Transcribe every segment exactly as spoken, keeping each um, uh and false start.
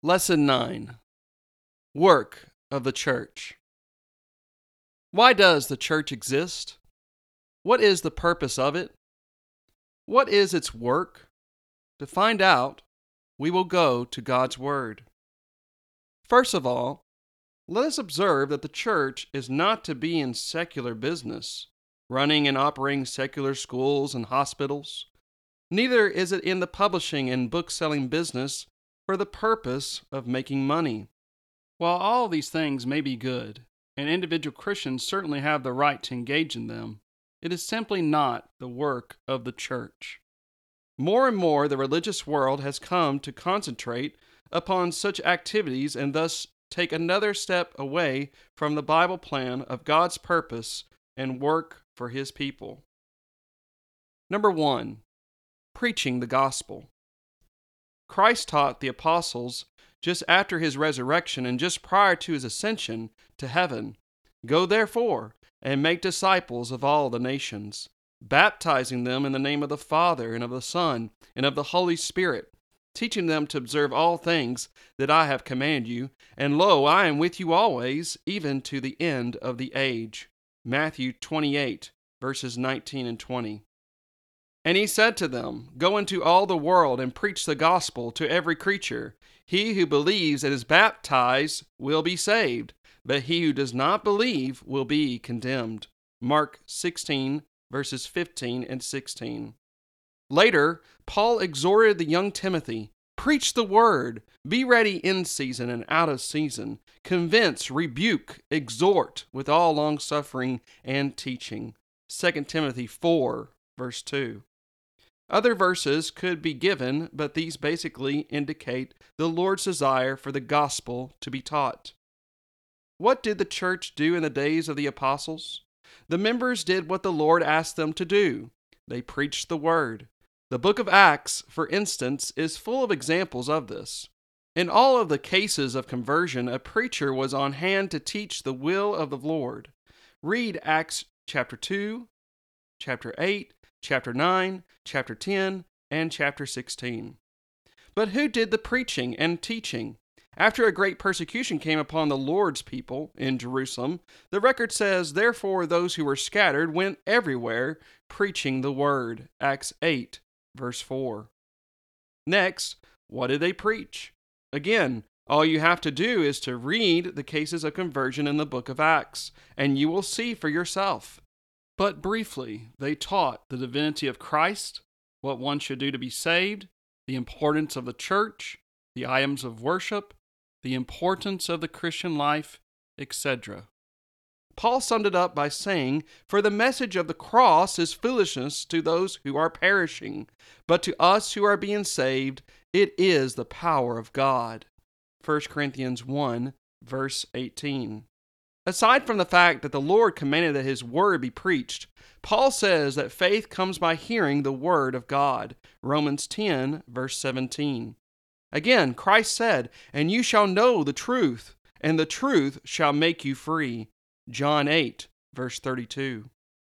Lesson nine. Work of the Church. Why does the church exist? What is the purpose of it? What is its work? To find out, we will go to God's Word. First of all, let us observe that the church is not to be in secular business, running and operating secular schools and hospitals. Neither is it in the publishing and book-selling business for the purpose of making money. While all these things may be good, and individual Christians certainly have the right to engage in them, it is simply not the work of the church. More and more, the religious world has come to concentrate upon such activities and thus take another step away from the Bible plan of God's purpose and work for His people. Number one, preaching the gospel. Christ taught the apostles just after His resurrection and just prior to His ascension to heaven, "Go therefore and make disciples of all the nations, baptizing them in the name of the Father and of the Son and of the Holy Spirit, teaching them to observe all things that I have commanded you. And lo, I am with you always, even to the end of the age." Matthew twenty-eight, verses nineteen and twenty. And He said to them, "Go into all the world and preach the gospel to every creature. He who believes and is baptized will be saved, but he who does not believe will be condemned." Mark sixteen, verses fifteen and sixteen. Later, Paul exhorted the young Timothy, "Preach the word, be ready in season and out of season, convince, rebuke, exhort with all longsuffering and teaching." Second Timothy four, verse two. Other verses could be given, but these basically indicate the Lord's desire for the gospel to be taught. What did the church do in the days of the apostles? The members did what the Lord asked them to do. They preached the word. The book of Acts, for instance, is full of examples of this. In all of the cases of conversion, a preacher was on hand to teach the will of the Lord. Read Acts chapter two, chapter eight, chapter nine, chapter ten, and chapter sixteen. But who did the preaching and teaching? After a great persecution came upon the Lord's people in Jerusalem, the record says, "Therefore those who were scattered went everywhere, preaching the word." Acts eight, verse four. Next, what did they preach? Again, all you have to do is to read the cases of conversion in the book of Acts, and you will see for yourself. But briefly, they taught the divinity of Christ, what one should do to be saved, the importance of the church, the items of worship, the importance of the Christian life, et cetera. Paul summed it up by saying, "For the message of the cross is foolishness to those who are perishing, but to us who are being saved, it is the power of God." First Corinthians one, verse eighteen. Aside from the fact that the Lord commanded that His word be preached, Paul says that faith comes by hearing the word of God. Romans ten, verse seventeen. Again, Christ said, "And you shall know the truth, and the truth shall make you free." John eight, verse thirty-two.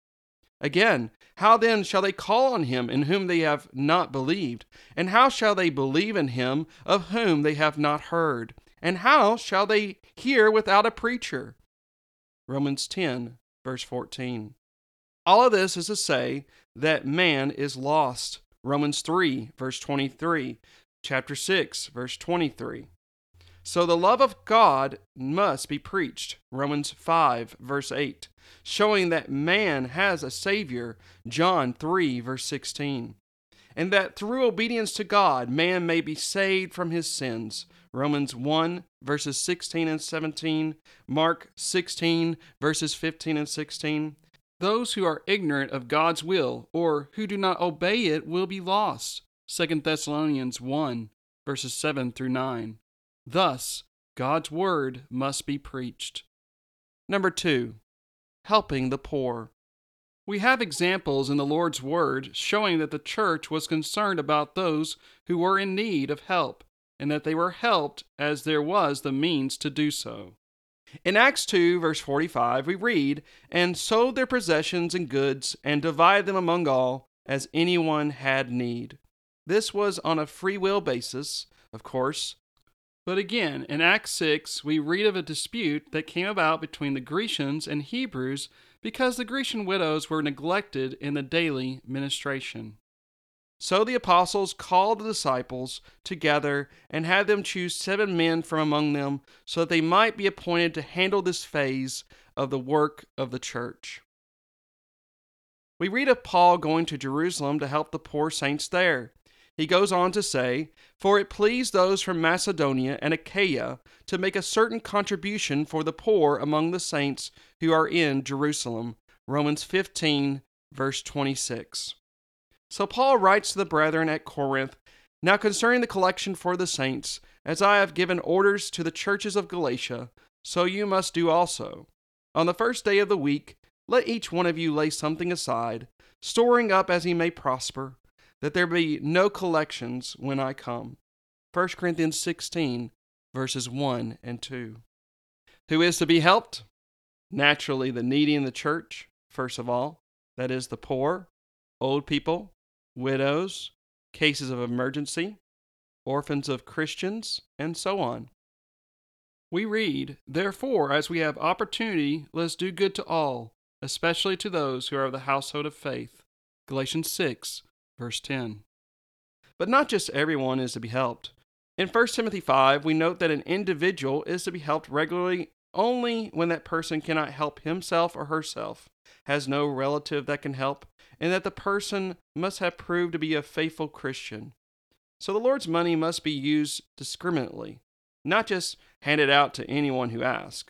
Again, how then shall they call on Him in whom they have not believed? And how shall they believe in Him of whom they have not heard? And how shall they hear without a preacher? Romans ten, verse fourteen. All of this is to say that man is lost. Romans three, verse twenty-three. Chapter six, verse twenty-three. So the love of God must be preached. Romans five, verse eight. Showing that man has a Savior. John three, verse sixteen. And that through obedience to God, man may be saved from his sins. Romans one, verses sixteen and seventeen, Mark sixteen, verses fifteen and sixteen. Those who are ignorant of God's will, or who do not obey it, will be lost. Second Thessalonians one, verses seven through nine. Thus, God's word must be preached. Number two, helping the poor. We have examples in the Lord's word showing that the church was concerned about those who were in need of help, and that they were helped as there was the means to do so. In Acts two, verse forty-five, we read, "And sold their possessions and goods, and divided them among all, as anyone had need." This was on a free will basis, of course. But again, in Acts six, we read of a dispute that came about between the Grecians and Hebrews because the Grecian widows were neglected in the daily ministration. So the apostles called the disciples together and had them choose seven men from among them so that they might be appointed to handle this phase of the work of the church. We read of Paul going to Jerusalem to help the poor saints there. He goes on to say, "For it pleased those from Macedonia and Achaia to make a certain contribution for the poor among the saints who are in Jerusalem." Romans fifteen, verse twenty-six. So Paul writes to the brethren at Corinth, "Now concerning the collection for the saints, as I have given orders to the churches of Galatia, so you must do also. On the first day of the week, let each one of you lay something aside, storing up as he may prosper, that there be no collections when I come." First Corinthians sixteen, verses one and two. Who is to be helped? Naturally, the needy in the church, first of all, that is, the poor, old people, widows, cases of emergency, orphans of Christians, and so on. We read, "Therefore, as we have opportunity, let us do good to all, especially to those who are of the household of faith." Galatians six, verse ten. But not just everyone is to be helped. In First Timothy five, we note that an individual is to be helped regularly only when that person cannot help himself or herself, has no relative that can help, and that the person must have proved to be a faithful Christian. So the Lord's money must be used discriminately, not just handed out to anyone who asks.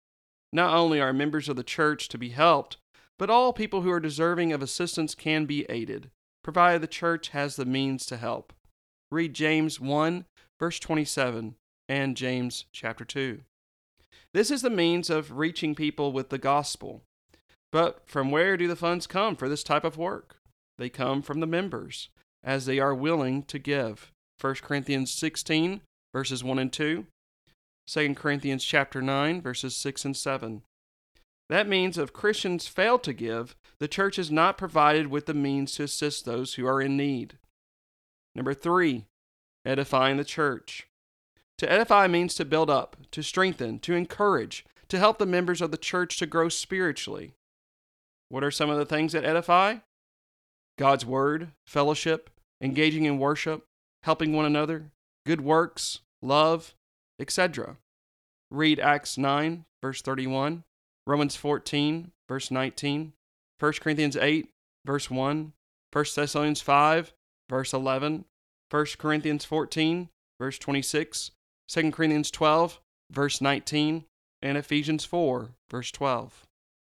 Not only are members of the church to be helped, but all people who are deserving of assistance can be aided, provided the church has the means to help. Read James one, verse twenty-seven, and James chapter two. This is the means of reaching people with the gospel. But from where do the funds come for this type of work? They come from the members, as they are willing to give. First Corinthians sixteen, verses one and two. Second Corinthians chapter nine, verses six and seven. That means if Christians fail to give, the church is not provided with the means to assist those who are in need. Number three, edifying the church. To edify means to build up, to strengthen, to encourage, to help the members of the church to grow spiritually. What are some of the things that edify? God's word, fellowship, engaging in worship, helping one another, good works, love, et cetera. Read Acts nine, verse thirty-one, Romans fourteen, verse nineteen, First Corinthians eight, verse one, First Thessalonians five, verse eleven, First Corinthians fourteen, verse twenty-six, Second Corinthians twelve, verse nineteen, and Ephesians four, verse twelve.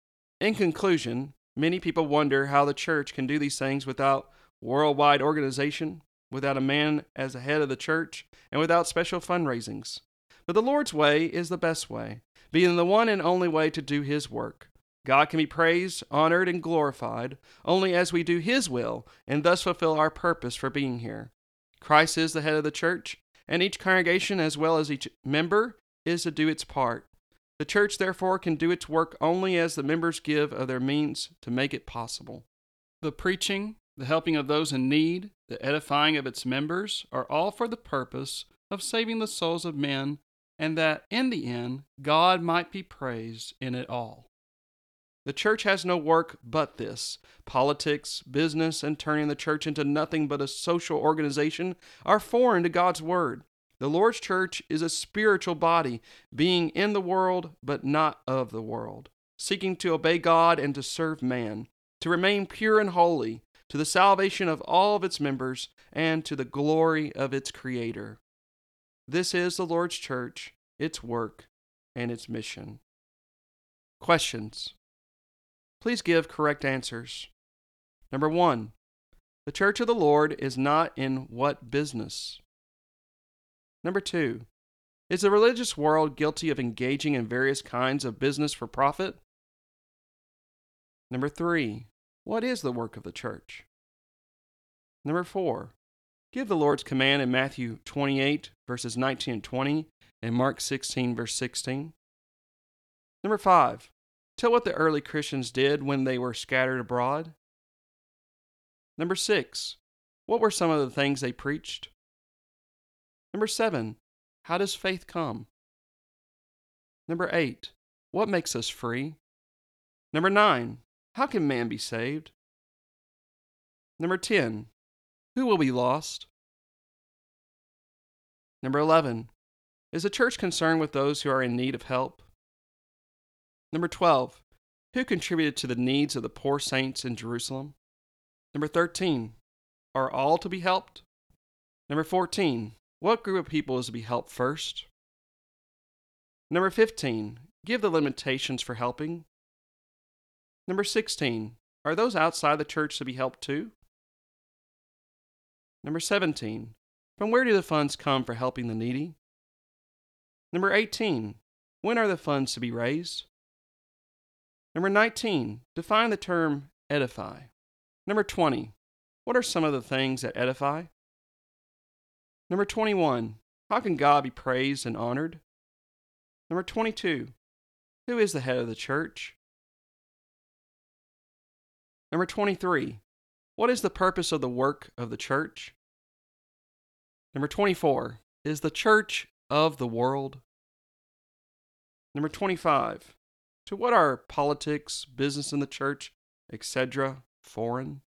In conclusion, many people wonder how the church can do these things without worldwide organization, without a man as the head of the church, and without special fundraisings. But the Lord's way is the best way, being the one and only way to do His work. God can be praised, honored, and glorified only as we do His will and thus fulfill our purpose for being here. Christ is the head of the church, and each congregation as well as each member is to do its part. The church, therefore, can do its work only as the members give of their means to make it possible. The preaching, the helping of those in need, the edifying of its members are all for the purpose of saving the souls of men, and that, in the end, God might be praised in it all. The church has no work but this. Politics, business, and turning the church into nothing but a social organization are foreign to God's word. The Lord's church is a spiritual body, being in the world but not of the world, seeking to obey God and to serve man, to remain pure and holy, to the salvation of all of its members, and to the glory of its Creator. This is the Lord's church, its work, and its mission. Questions. Please give correct answers. Number one, the church of the Lord is not in what business? Number two, is the religious world guilty of engaging in various kinds of business for profit? Number three, what is the work of the church? Number four, give the Lord's command in Matthew twenty-eight, verses nineteen and twenty, and Mark sixteen, verse sixteen. Number five, tell what the early Christians did when they were scattered abroad. Number six, what were some of the things they preached? Number seven, How does faith come? Number eight, what makes us free? Number nine, how can man be saved? Number ten, who will be lost? Number eleven, is the church concerned with those who are in need of help? Number twelve, who contributed to the needs of the poor saints in Jerusalem? Number thirteen, are all to be helped? Number fourteen, what group of people is to be helped first? Number fifteen, give the limitations for helping. Number sixteen, are those outside the church to be helped too? Number seventeen, from where do the funds come for helping the needy? Number eighteen, when are the funds to be raised? Number nineteen, define the term edify. Number twenty, what are some of the things that edify? Number twenty-one, how can God be praised and honored? Number twenty-two, who is the head of the church? Number twenty-three, what is the purpose of the work of the church? Number twenty-four, is the church of the world? Number twenty-five, to what are politics, business in the church, et cetera foreign?